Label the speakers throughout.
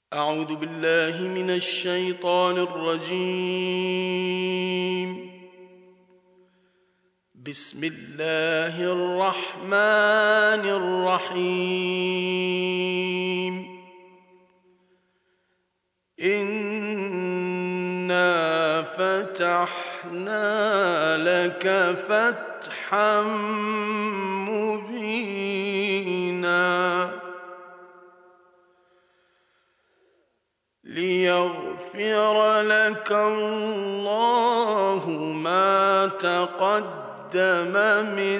Speaker 1: أعوذ بالله من الشيطان الرجيم. بسم الله الرحمن الرحيم. إنا فتحنا لك فتحا مبينا ليغفر لك الله ما تقدم من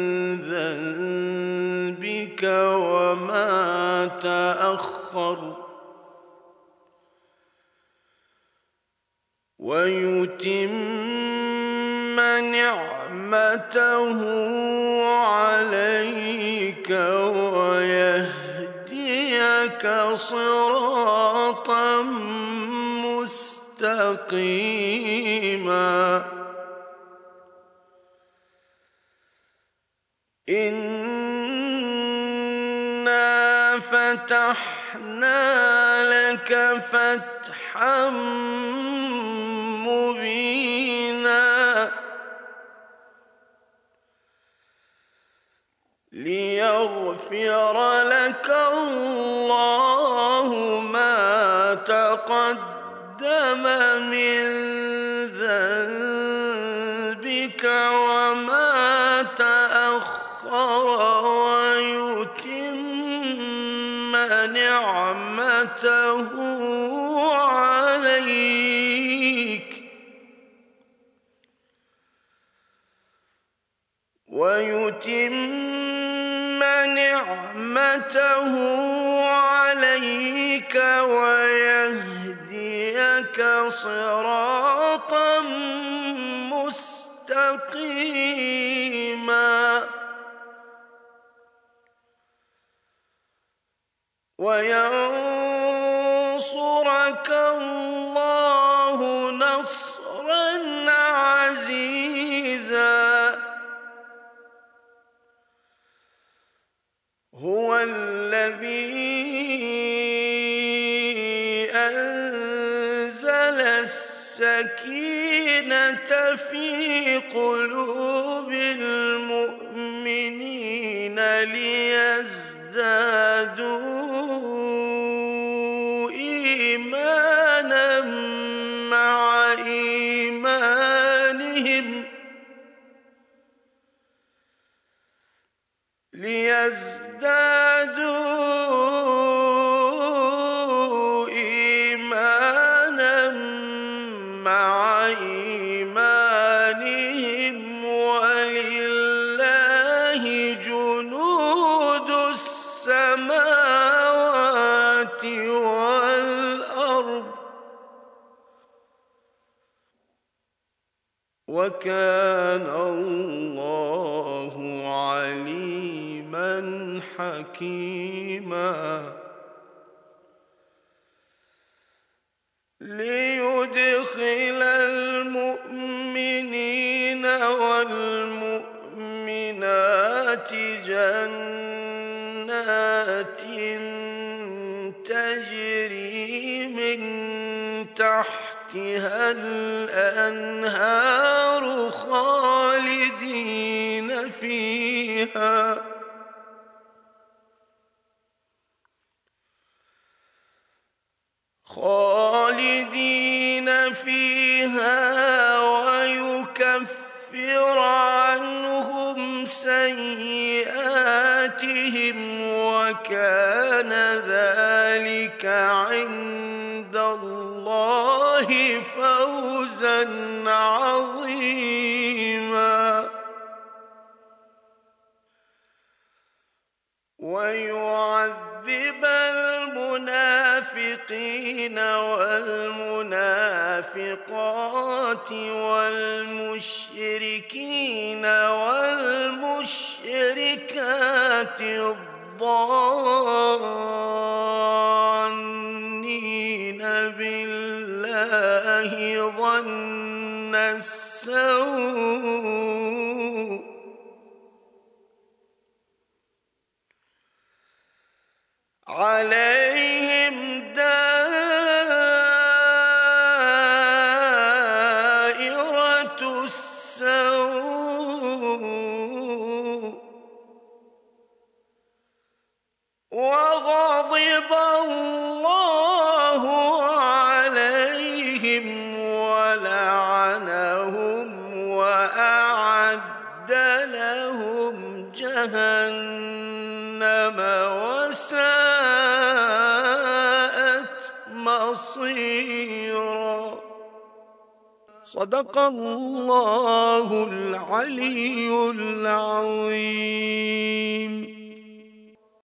Speaker 1: ذنبك وما تأخر ويتم نعمته عليك ويهديك صراطا مستقيما. إنا فتحنا لك فتحا مبينا ليغفر لك الله ما تقدم من ذنبك وما تأخر ويتم نعمته عليك ويهديك صراطا مستقيما وينصرك الله نصرا عزيزا. هو الذي أنزل السكينة في قلوب المؤمنين ليزدادوا إيمانا مع إيمانهم ولله جنود السماوات والأرض وكان الله عليما حكيما. ليدخل المؤمنين والمؤمنات جنات تجري من تحتها الأنهار خالدين فيها ويكفر عنهم سيئاتهم وكان ذلك عند الله فوزا عظيما. ويعذب المنافقين والمنافقات والمشركين والمشركات الظانين بالله ظن السوء عليهم دار وأعد لهم جهنم وساءت مصيرا. صدق الله العلي العظيم.